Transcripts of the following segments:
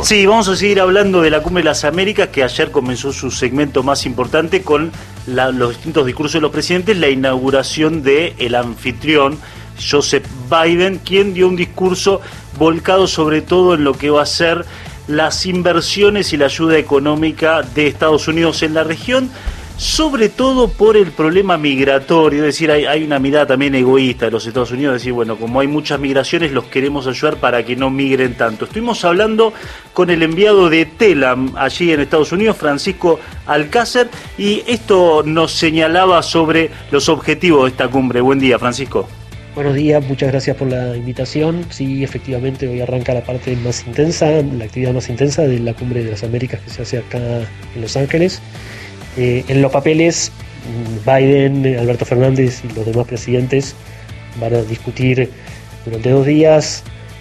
Sí, vamos a seguir hablando de la Cumbre de las Américas, que ayer comenzó su segmento más importante con los distintos discursos de los presidentes, la inauguración del anfitrión, Joseph Biden, quien dio un discurso volcado sobre todo en lo que va a ser las inversiones y la ayuda económica de Estados Unidos en la región, sobre todo por el problema migratorio. Es decir, hay una mirada también egoísta de los Estados Unidos, decir, bueno, como hay muchas migraciones, los queremos ayudar para que no migren tanto. Estuvimos hablando con el enviado de TELAM allí en Estados Unidos, Francisco Alcácer, y esto nos señalaba sobre los objetivos de esta cumbre. Buen día, Francisco. Buenos días, muchas gracias por la invitación. Sí, efectivamente, hoy arranca la parte más intensa, la actividad más intensa de la Cumbre de las Américas que se hace acá en Los Ángeles. En los papeles, Biden, Alberto Fernández y los demás presidentes van a discutir durante 2 días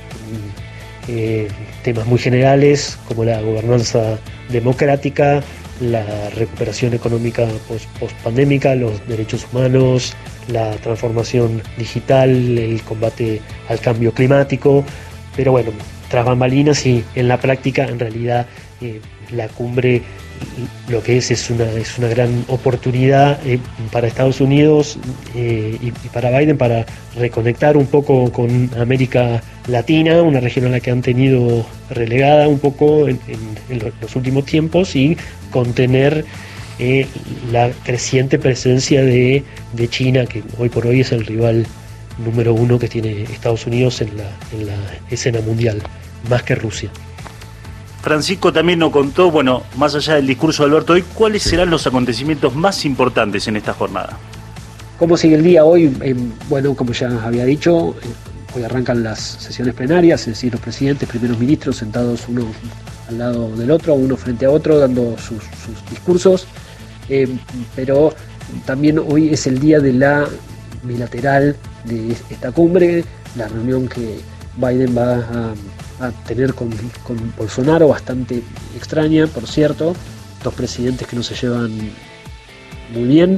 temas muy generales como la gobernanza democrática, la recuperación económica post-pandémica, los derechos humanos, la transformación digital, el combate al cambio climático. Pero bueno, tras bambalinas y en la práctica, en realidad, la cumbre lo que es una gran oportunidad para Estados Unidos y para Biden para reconectar un poco con América Latina, una región a la que han tenido relegada un poco en los últimos tiempos, y contener la creciente presencia de China, que hoy por hoy es el rival número 1 que tiene Estados Unidos en la escena mundial, más que Rusia. Francisco también nos contó, bueno, más allá del discurso de Alberto hoy, ¿cuáles serán los acontecimientos más importantes en esta jornada? ¿Cómo sigue el día hoy? Bueno, como ya había dicho, hoy arrancan las sesiones plenarias, es decir, los presidentes, primeros ministros sentados uno al lado del otro, uno frente a otro, dando sus discursos, pero también hoy es el día de la bilateral de esta cumbre, la reunión que Biden va a tener con Bolsonaro, bastante extraña, por cierto, 2 presidentes que no se llevan muy bien.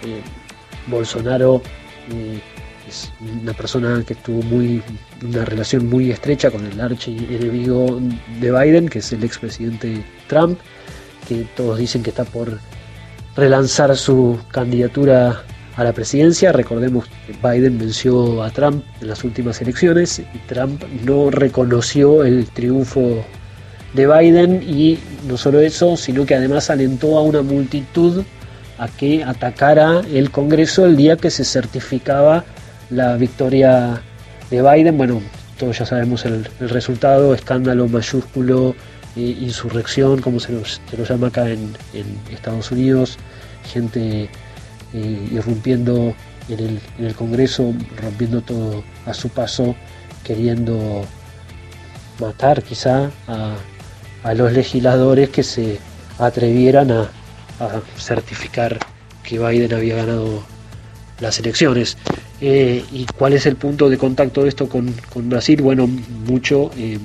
Bolsonaro es una persona que tuvo una relación muy estrecha con el archienemigo de Biden, que es el expresidente Trump, que todos dicen que está por relanzar su candidatura a la presidencia. Recordemos que Biden venció a Trump en las últimas elecciones y Trump no reconoció el triunfo de Biden, y no solo eso, sino que además alentó a una multitud a que atacara el Congreso el día que se certificaba la victoria de Biden. Bueno, todos ya sabemos el resultado: escándalo mayúsculo, insurrección, como se lo llama acá en Estados Unidos, gente irrumpiendo en el Congreso, rompiendo todo a su paso, queriendo matar quizá a los legisladores que se atrevieran a certificar que Biden había ganado las elecciones. ¿Y cuál es el punto de contacto de esto con Brasil? Bueno, mucho.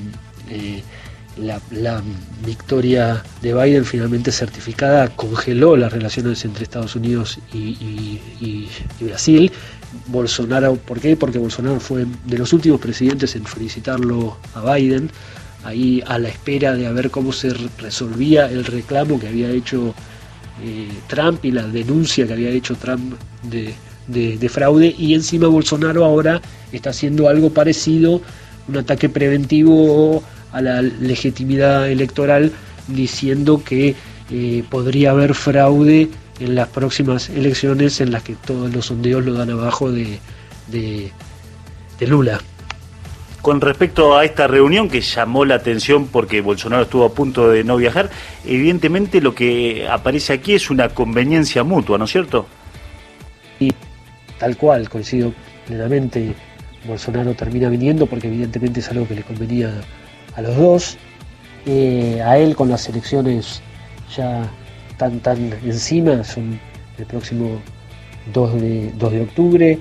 La victoria de Biden finalmente certificada congeló las relaciones entre Estados Unidos y Brasil. Bolsonaro, ¿por qué? Porque Bolsonaro fue de los últimos presidentes en felicitarlo a Biden, ahí a la espera de ver cómo se resolvía el reclamo que había hecho Trump y la denuncia que había hecho Trump de fraude. Y encima Bolsonaro ahora está haciendo algo parecido, un ataque preventivo a la legitimidad electoral, diciendo que podría haber fraude en las próximas elecciones, en las que todos los sondeos lo dan abajo de Lula. Con respecto a esta reunión que llamó la atención porque Bolsonaro estuvo a punto de no viajar, evidentemente lo que aparece aquí es una conveniencia mutua, ¿no es cierto? Y tal cual, coincido plenamente. Bolsonaro termina viniendo porque evidentemente es algo que le convenía a los dos. A él, con las elecciones ya tan encima, son el próximo 2 de octubre,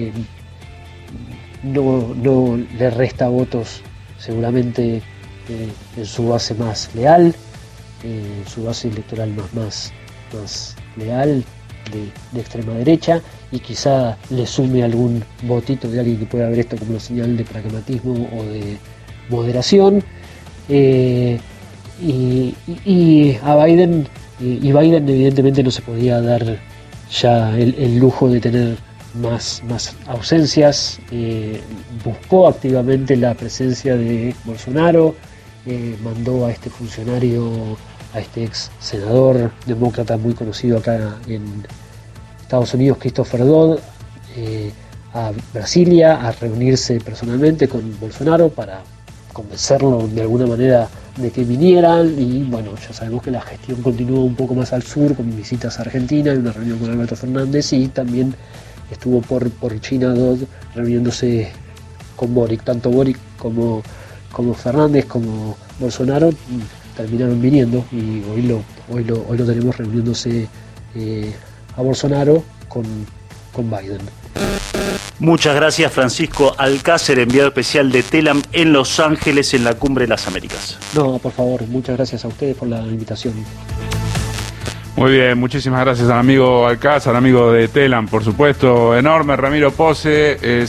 no le resta votos seguramente en su base más leal, en su base electoral más leal de extrema derecha, y quizá le sume algún votito de alguien que pueda ver esto como una señal de pragmatismo o de moderación. y a Biden, y Biden evidentemente no se podía dar ya el lujo de tener más ausencias. Buscó activamente la presencia de Bolsonaro, mandó a este funcionario, a este ex senador demócrata muy conocido acá en Estados Unidos, Christopher Dodd, a Brasilia a reunirse personalmente con Bolsonaro para convencerlo de alguna manera de que vinieran. Y bueno, ya sabemos que la gestión continúa un poco más al sur con visitas a Argentina y una reunión con Alberto Fernández, y también estuvo por China Dodd reuniéndose con Boric. Tanto Boric como Fernández como Bolsonaro terminaron viniendo, y hoy lo tenemos reuniéndose a Bolsonaro con Biden. Muchas gracias, Francisco Alcácer, enviado especial de TELAM en Los Ángeles en la Cumbre de las Américas. No, por favor, muchas gracias a ustedes por la invitación. Muy bien, muchísimas gracias al amigo Alcácer, al amigo de TELAM, por supuesto, enorme, Ramiro Pose.